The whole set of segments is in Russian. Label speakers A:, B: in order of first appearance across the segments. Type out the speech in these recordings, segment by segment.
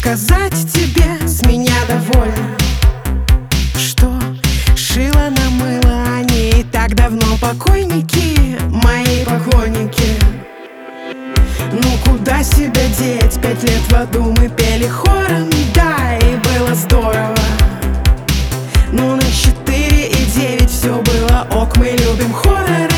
A: сказать тебе, с меня довольна, что шила на мыло они и так давно покойники, мои поклонники. Ну куда себя деть? 5 лет в аду мы пели хором, да, и было здорово. Ну на 4 и 9 все было ок, мы любим хорроры.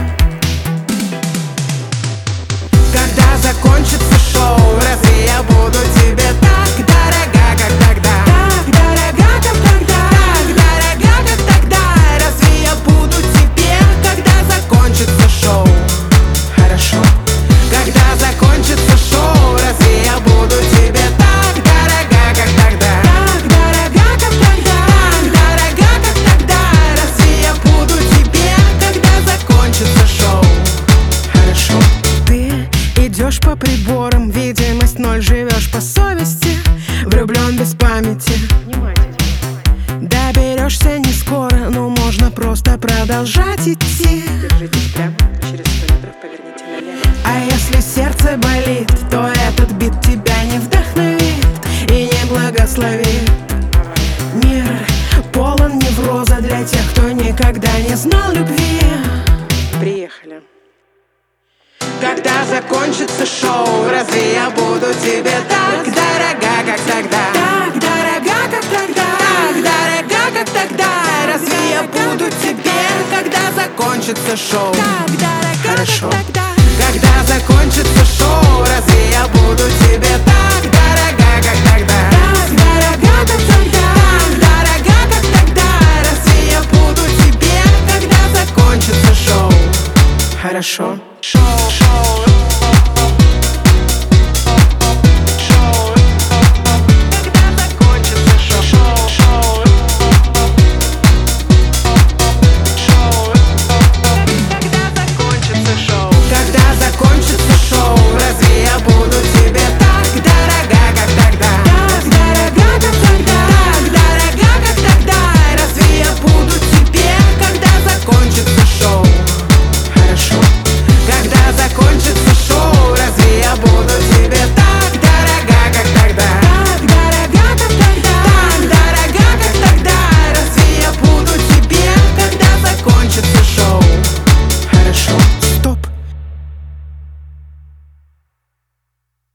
A: Когда закончится шоу, разве я буду тебе так дорога, как тогда? Так дорога, как тогда? Так дорога, как тогда? Разве я буду тебе, когда закончится шоу? Хорошо. Когда закончится шоу, разве я буду тебе так дорога, как тогда? Так дорога, как тогда? Так дорога, как тогда? Разве я буду тебе, когда закончится шоу? Хорошо. Ты идешь по приборам, видимость 0, живешь по совести, влюблен без памяти. Доберешься не скоро, но можно просто продолжать идти.
B: Держитесь прямо, через 100 метров поверните налево.
A: А если сердце болит, то этот бит тебя не вдохновит и не благословит. Мир полон невроза для тех, кто никогда не знал любви.
B: Приехали.
A: Когда закончится шоу, разве я буду тебе так дорога, как тогда? Так дорога, как тогда? Так дорога, как тогда? Разве я буду тебе, когда закончится шоу? Так дорога,
B: Хорошо.
A: как тогда? Когда закончится шоу,